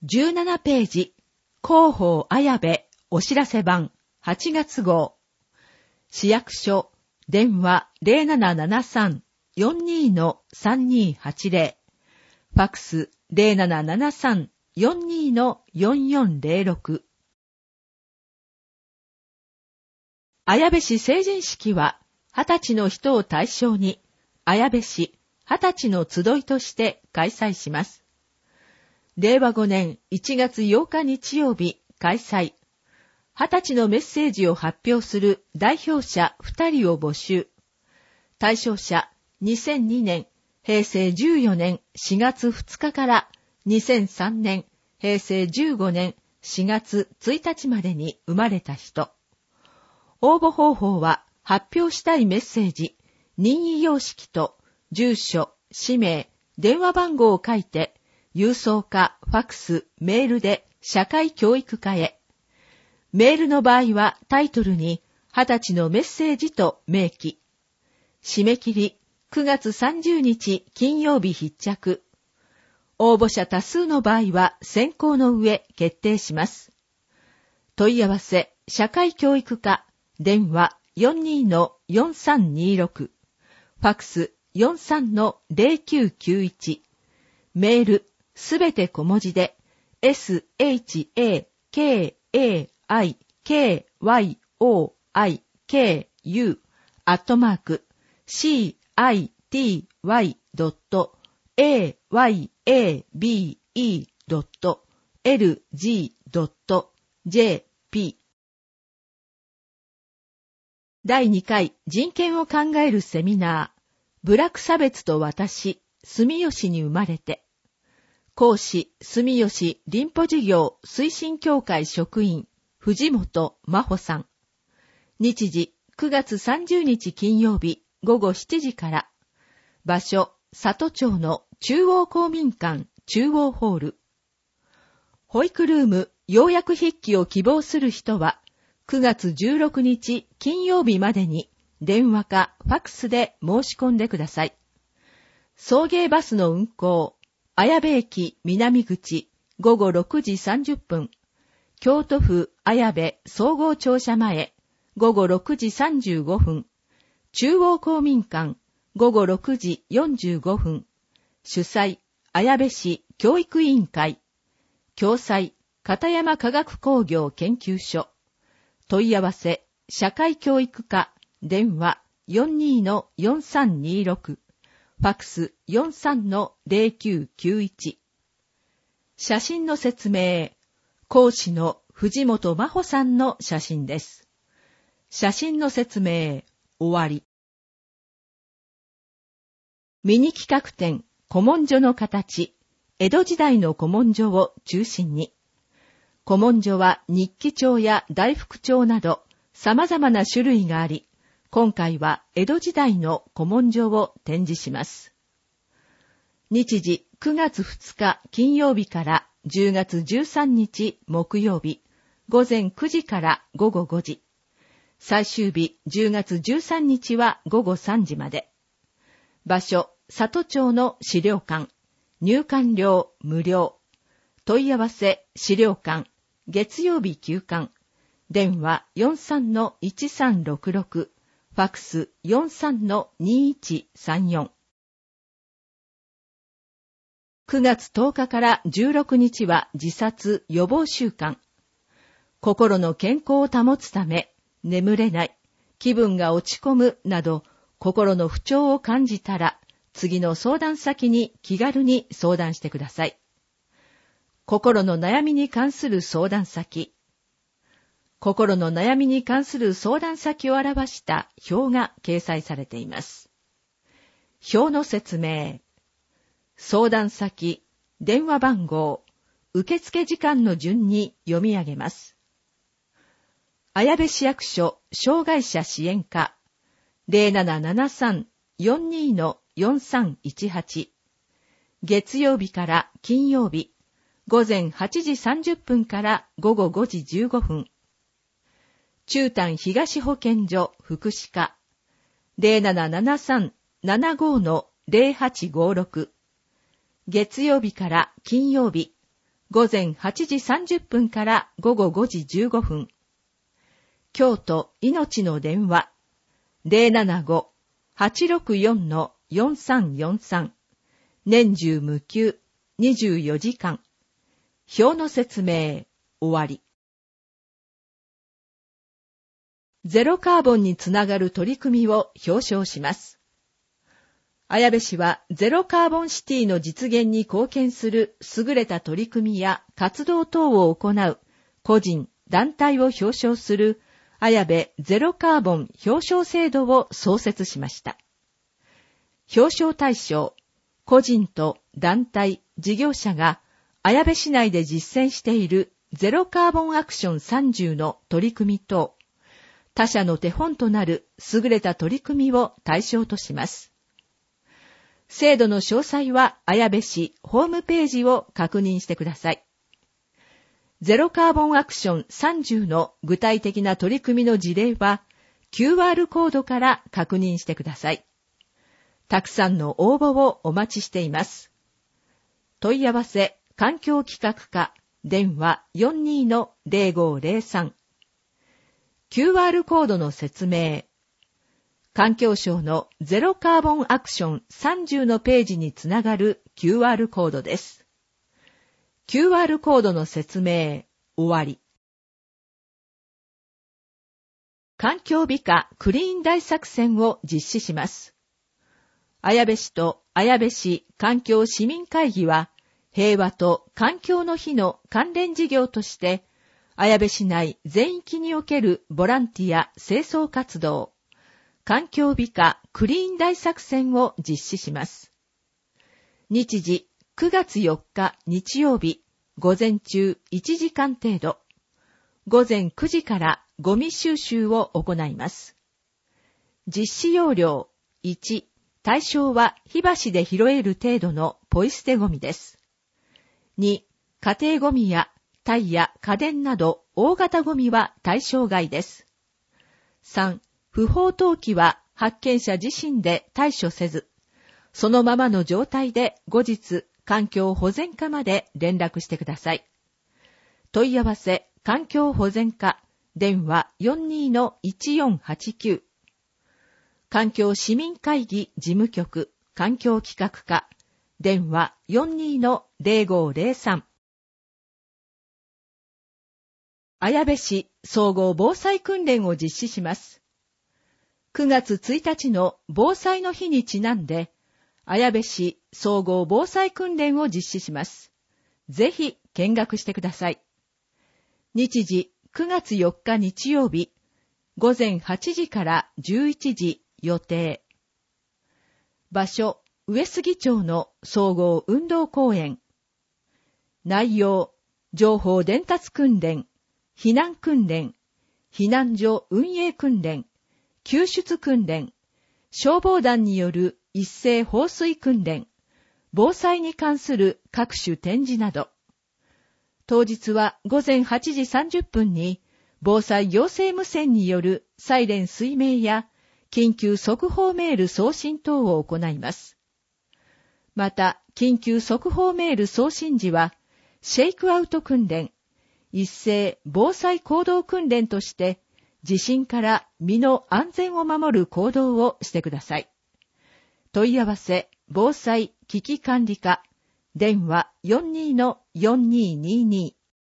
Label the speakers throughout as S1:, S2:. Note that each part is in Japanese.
S1: 17ページ、広報綾部お知らせ版8月号。市役所、電話 0773-42-3280。ファックス 0773-42-4406。綾部市成人式は、20歳の人を対象に、綾部市20歳の集いとして開催します。令和5年1月8日日曜日開催。20歳のメッセージを発表する代表者2人を募集。対象者2002年平成14年4月2日から2003年平成15年4月1日までに生まれた人。応募方法は発表したいメッセージ、任意様式と住所、氏名、電話番号を書いて郵送かファックス、メールで社会教育課へ。メールの場合はタイトルに20歳のメッセージと明記。締め切り9月30日金曜日必着。応募者多数の場合は選考の上決定します。問い合わせ社会教育課電話 42-4326 ファックス 43-0991 メールすべて小文字で shakaykyuy.city.yabe.lg.jp 第2回人権を考えるセミナー、部落差別と私、住吉に生まれて。講師、住吉林保事業推進協会職員、藤本真帆さん。日時、9月30日金曜日、午後7時から。場所、里町の中央公民館中央ホール。保育ルーム、要約筆記を希望する人は、9月16日金曜日までに電話かファックスで申し込んでください。送迎バスの運行、綾部駅南口午後6時30分、京都府綾部総合庁舎前午後6時35分、中央公民館午後6時45分、主催綾部市教育委員会、共催片山科学工業研究所、問い合わせ社会教育課電話 42-4326 ファックス 43-0991。写真の説明、講師の藤本真帆さんの写真です。写真の説明、終わり。ミニ企画展、古文書の形、江戸時代の古文書を中心に。古文書は日記帳や大福帳など様々な種類があり、今回は江戸時代の古文書を展示します。日時9月2日金曜日から10月13日木曜日、午前9時から午後5時。最終日10月13日は午後3時まで。場所、里町の資料館。入館料無料。問い合わせ資料館。月曜日休館。電話 43-1366。ファックス 43-2134。9月10日から16日は自殺予防週間。心の健康を保つため、眠れない、気分が落ち込むなど、心の不調を感じたら、次の相談先に気軽に相談してください。心の悩みに関する相談先。心の悩みに関する相談先を表した表が掲載されています。表の説明。相談先、電話番号、受付時間の順に読み上げます。綾部市役所障害者支援課 0773-42-4318 月曜日から金曜日午前8時30分から午後5時15分。中丹東保健所福祉課 0773-75-0856 月曜日から金曜日午前8時30分から午後5時15分。京都いのちの電話 075-864-4343 年中無休24時間。表の説明終わり。ゼロカーボンにつながる取り組みを表彰します。綾部市はゼロカーボンシティの実現に貢献する優れた取り組みや活動等を行う個人、団体を表彰する綾部ゼロカーボン表彰制度を創設しました。表彰対象、個人と団体、事業者が綾部市内で実践しているゼロカーボンアクション30の取り組み等、他社の手本となる優れた取り組みを対象とします。制度の詳細は綾部市ホームページを確認してください。ゼロカーボンアクション30の具体的な取り組みの事例は QR コードから確認してください。たくさんの応募をお待ちしています。問い合わせ環境企画課電話 42-0503 QR コードの説明。環境省のゼロカーボンアクション30のページにつながる QR コードです。QR コードの説明終わり。環境美化クリーン大作戦を実施します。綾部市と綾部市環境市民会議は平和と環境の日の関連事業として綾部市内全域におけるボランティア清掃活動、環境美化クリーン大作戦を実施します。日時9月4日日曜日午前中1時間程度、午前9時からゴミ収集を行います。実施要領1、対象は火箸で拾える程度のポイ捨てゴミです。2、家庭ゴミやタイや家電など大型ゴミは対象外です。3、不法投棄は発見者自身で対処せず、そのままの状態で後日環境保全課まで連絡してください。問い合わせ環境保全課電話 42-1489 環境市民会議事務局環境企画課電話 42-0503 綾部市総合防災訓練を実施します。9月1日の防災の日にちなんで、綾部市総合防災訓練を実施します。ぜひ見学してください。日時9月4日日曜日、午前8時から11時予定。場所、上杉町の総合運動公園。内容、情報伝達訓練、避難訓練、避難所運営訓練、救出訓練、消防団による一斉放水訓練、防災に関する各種展示など。当日は午前8時30分に防災行政無線によるサイレン水鳴や緊急速報メール送信等を行います。また、緊急速報メール送信時は、シェイクアウト訓練、一斉防災行動訓練として、地震から身の安全を守る行動をしてください。問い合わせ、防災危機管理課、電話 42-4222。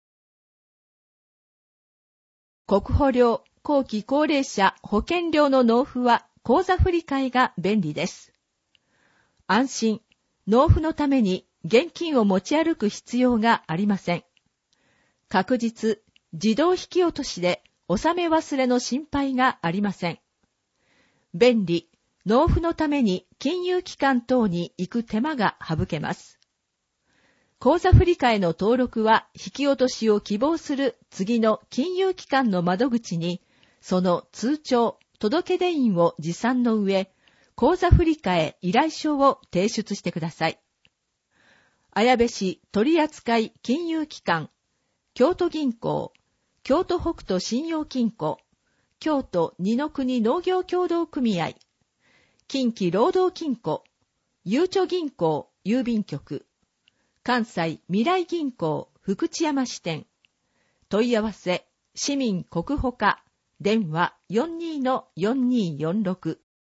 S1: 国保料、後期高齢者保険料の納付は口座振替が便利です。安心、納付のために現金を持ち歩く必要がありません。確実、自動引き落としで納め忘れの心配がありません。便利、納付のために金融機関等に行く手間が省けます。口座振替の登録は引き落としを希望する次の金融機関の窓口に、その通帳、届出印を持参の上、口座振替依頼書を提出してください。綾部市取扱金融機関、京都銀行、京都北斗信用金庫、京都二の国農業協同組合、近畿労働金庫、ゆうちょ銀行郵便局、関西未来銀行福知山支店。問い合わせ、市民国保課、電話 42-4246。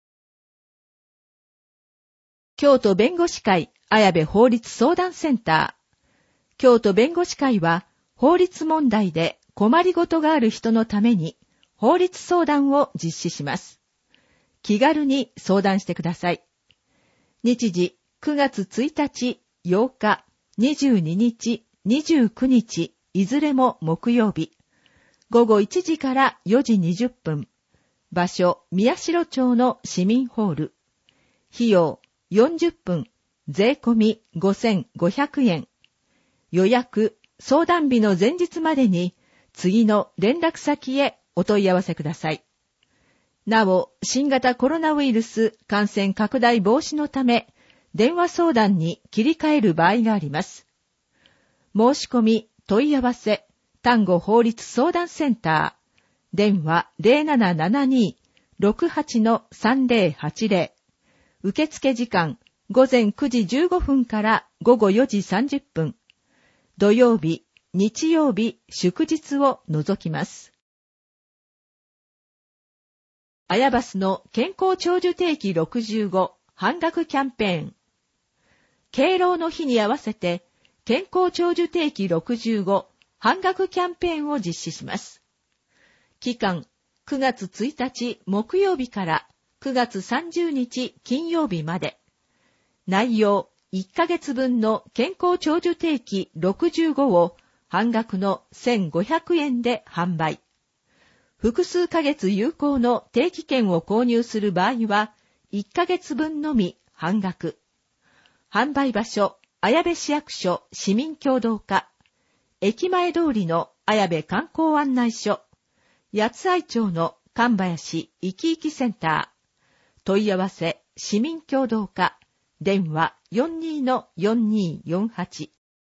S1: 京都弁護士会綾部法律相談センター。京都弁護士会は、法律問題で困りごとがある人のために、法律相談を実施します。気軽に相談してください。日時、9月1日、8日、22日、29日、いずれも木曜日。午後1時から4時20分。場所、宮代町の市民ホール。費用、40分、税込み5500円。予約、相談日の前日までに、次の連絡先へお問い合わせください。なお、新型コロナウイルス感染拡大防止のため、電話相談に切り替える場合があります。申し込み、問い合わせ、丹後法律相談センター。電話 0772-68-3080。受付時間、午前9時15分から午後4時30分。土曜日、日曜日、祝日を除きます。アヤバスの健康長寿定期65半額キャンペーン。敬老の日に合わせて、健康長寿定期65半額キャンペーンを実施します。期間、9月1日木曜日から9月30日金曜日まで。内容、1ヶ月分の健康長寿定期65を半額の1500円で販売。複数ヶ月有効の定期券を購入する場合は、1ヶ月分のみ半額。販売場所、綾部市役所市民協同課。駅前通りの綾部観光案内所。八愛町の神林いきいきセンター。問い合わせ、市民協同課。電話 42-4248。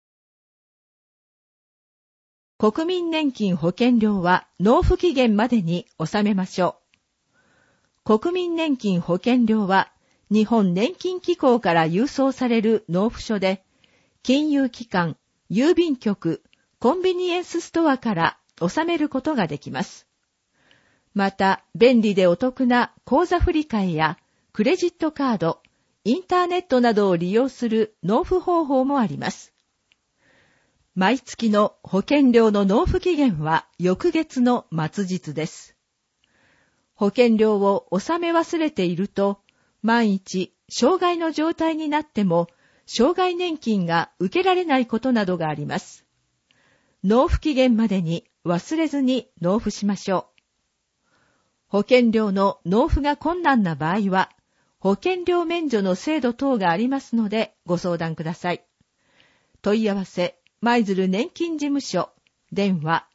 S1: 国民年金保険料は納付期限までに納めましょう。国民年金保険料は日本年金機構から郵送される納付書で、金融機関、郵便局、コンビニエンスストアから納めることができます。また、便利でお得な口座振替やクレジットカード、インターネットなどを利用する納付方法もあります。毎月の保険料の納付期限は翌月の末日です。保険料を納め忘れていると、万一障害の状態になっても、障害年金が受けられないことなどがあります。納付期限までに忘れずに納付しましょう。保険料の納付が困難な場合は、保険料免除の制度等がありますのでご相談ください。問い合わせ、舞鶴年金事務所、電話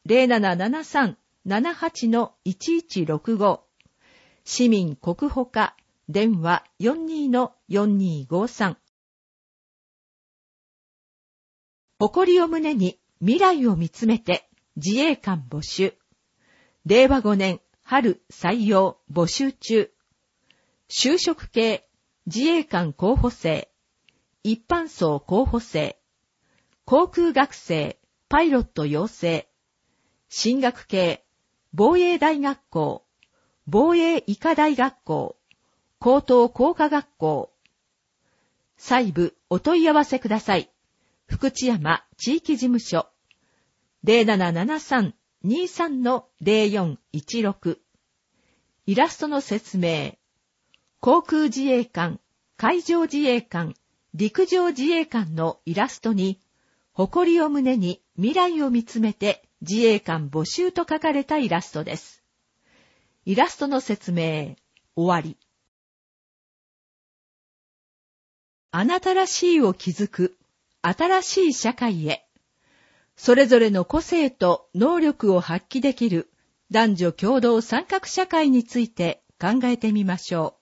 S1: 0773-78-1165。市民国保課、電話 42-4253。誇りを胸に未来を見つめて自衛官募集。令和5年春採用募集中。就職系自衛官候補生、一般層候補生、航空学生、パイロット養成、進学系、防衛大学校、防衛医科大学校、高等工科学校。細部お問い合わせください。福知山地域事務所、0773-23-0416。イラストの説明。航空自衛官、海上自衛官、陸上自衛官のイラストに、誇りを胸に未来を見つめて自衛官募集と書かれたイラストです。イラストの説明、終わり。あなたらしいを築く、新しい社会へ。それぞれの個性と能力を発揮できる男女共同参画社会について考えてみましょう。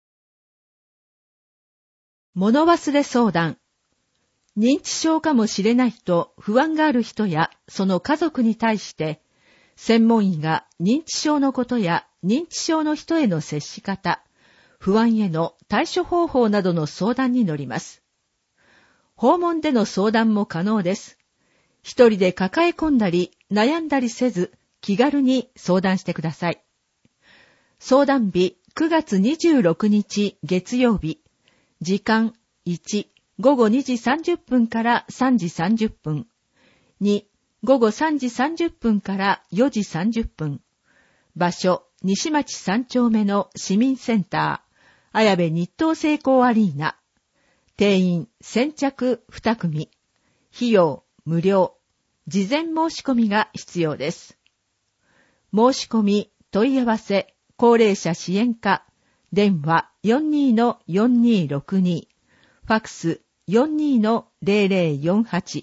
S1: 物忘れ相談。認知症かもしれないと不安がある人やその家族に対して、専門医が認知症のことや認知症の人への接し方、不安への対処方法などの相談に乗ります。訪問での相談も可能です。 一人で抱え込んだり悩んだりせず、気軽に相談してください。相談日9月26日月曜日、時間1、午後2時30分から3時30分、2、午後3時30分から4時30分、場所、西町3丁目の市民センター、綾部日東成功アリーナ、定員先着2組、費用無料、事前申し込みが必要です。申し込み、問い合わせ、高齢者支援課、電話 42-4262、ファックス 42-0048。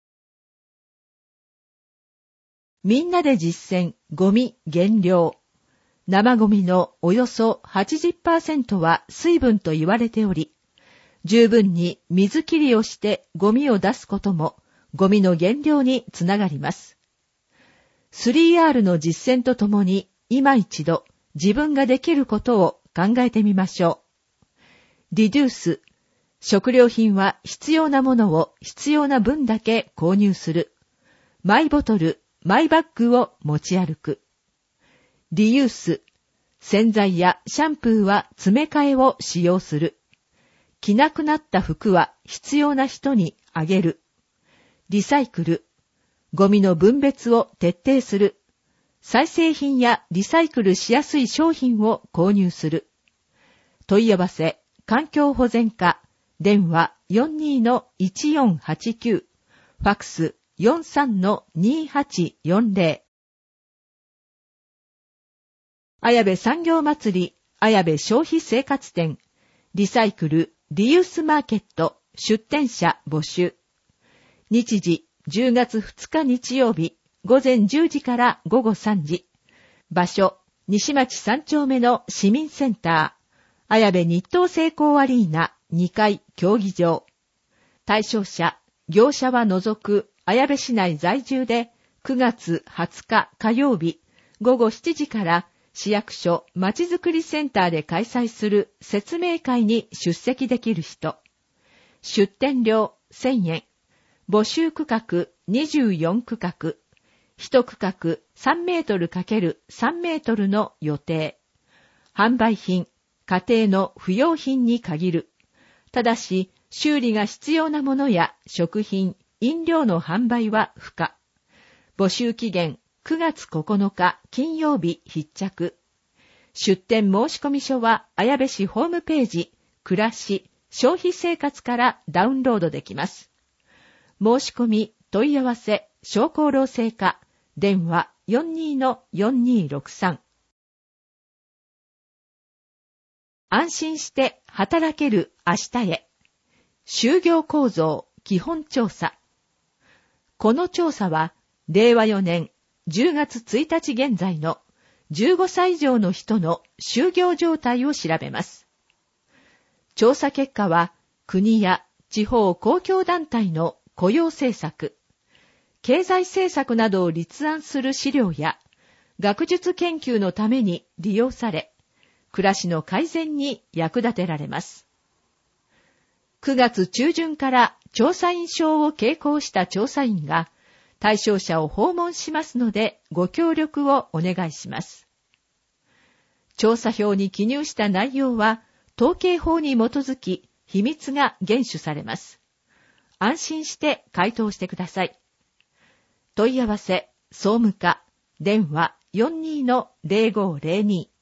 S1: みんなで実践、ゴミ減量。生ゴミのおよそ 80% は水分と言われており、十分に水切りをしてゴミを出すことも、ゴミの減量につながります。3R の実践とともに、今一度自分ができることを考えてみましょう。リデュース。食料品は必要なものを必要な分だけ購入する。マイボトル、マイバッグを持ち歩く。リユース。洗剤やシャンプーは詰め替えを使用する。着なくなった服は必要な人にあげる。リサイクル。ゴミの分別を徹底する。再生品やリサイクルしやすい商品を購入する。問い合わせ、環境保全課、電話 42-1489、ファックス 43-2840。綾部産業祭り、綾部消費生活展、リサイクル、リユースマーケット、出店者募集。日時、10月2日日曜日、午前10時から午後3時。場所、西町3丁目の市民センター、綾部日東成功アリーナ2階競技場。対象者、業者は除く綾部市内在住で9月20日火曜日午後7時から市役所まちづくりセンターで開催する説明会に出席できる人。出店料1000円。募集区画24区画。1区画3メートル×3メートルの予定。販売品、家庭の不要品に限る。ただし、修理が必要なものや食品、飲料の販売は不可。募集期限9月9日金曜日必着。出店申込書は綾部市ホームページ、暮らし、消費生活からダウンロードできます。申し込み、問い合わせ、商工労政課、電話 42-4263。安心して働ける明日へ。就業構造基本調査。この調査は、令和4年10月1日現在の15歳以上の人の就業状態を調べます。調査結果は、国や地方公共団体の雇用政策、経済政策などを立案する資料や、学術研究のために利用され、暮らしの改善に役立てられます。9月中旬から調査員証を携行した調査員が、対象者を訪問しますのでご協力をお願いします。調査票に記入した内容は統計法に基づき秘密が厳守されます。安心して回答してください。問い合わせ、総務課、電話 42-0502。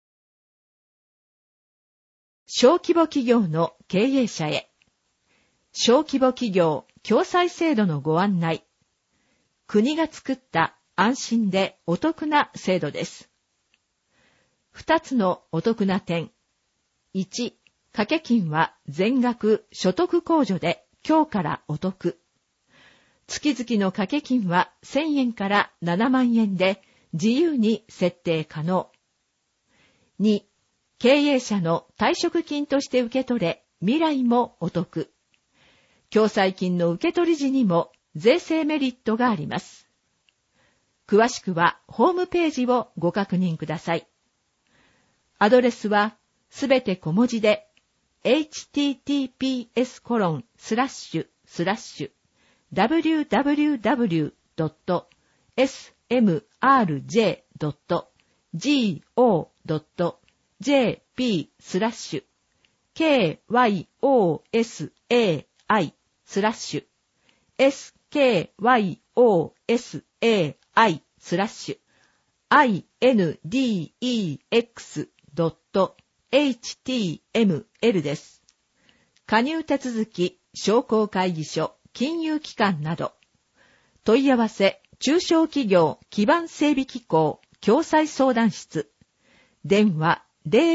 S1: 小規模企業の経営者へ。小規模企業共済制度のご案内。国が作った安心でお得な制度です。2つのお得な点。1、掛け金は全額所得控除で今日からお得。月々の掛け金は1000円から7万円で自由に設定可能。2、経営者の退職金として受け取れ、未来もお得。共済金の受け取り時にも税制メリットがあります。詳しくはホームページをご確認ください。アドレスはすべて小文字で https:// www.smrj.gov.jp/index.index.html です。加入手続き、商工会議所、金融機関など、問い合わせ、中小企業基盤整備機構、共済相談室、電話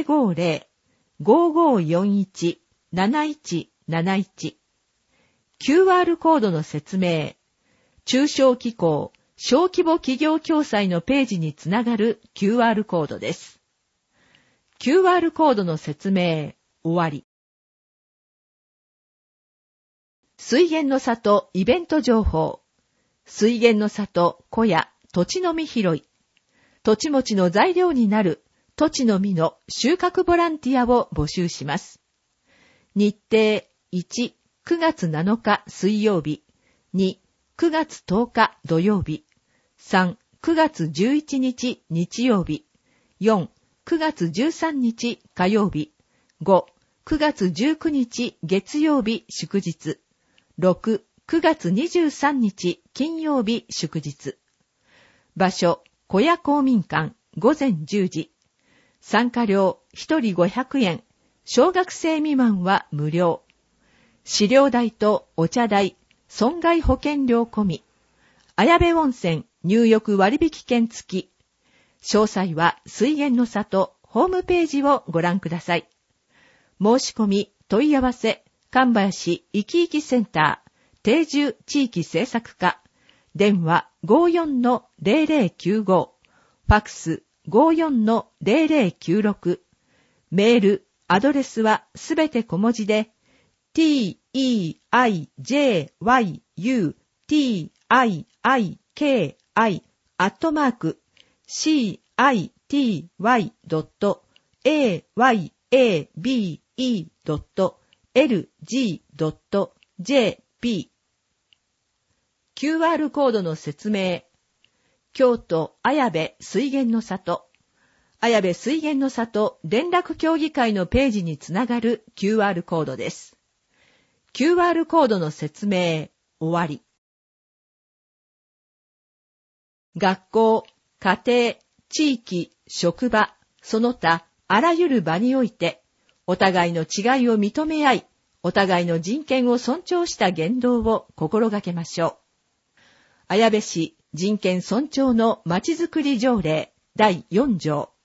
S1: 050-5541-7171、QR コードの説明、中小機構、小規模企業共済のページにつながる QR コードです。QR コードの説明、終わり。水源の里イベント情報。水源の里小屋土地の実拾い。土地持ちの材料になる土地の実の収穫ボランティアを募集します。日程1、9月7日水曜日。2、9月10日土曜日。3、9月11日日曜日。4、9月13日火曜日。5、9月19日月曜日祝日。6、9月23日金曜日祝日。場所、小屋公民館、午前10時。参加料、1人500円。小学生未満は無料。飼料代とお茶代、損害保険料込み。綾部温泉入浴割引券付き。詳細は水源の里ホームページをご覧ください。申し込み、問い合わせ、神林いきいきセンター、定住地域政策課、電話 54-0095、ファクス 54-0096、メール、アドレスはすべて小文字で、tei-citi-citi-abe.lg.jp QR コードの説明。京都綾部水源の里。綾部水源の里連絡協議会のページにつながる QR コードです。QR コードの説明、終わり。学校、家庭、地域、職場、その他、あらゆる場において、お互いの違いを認め合い、お互いの人権を尊重した言動を心がけましょう。綾部市人権尊重のまちづくり条例第4条。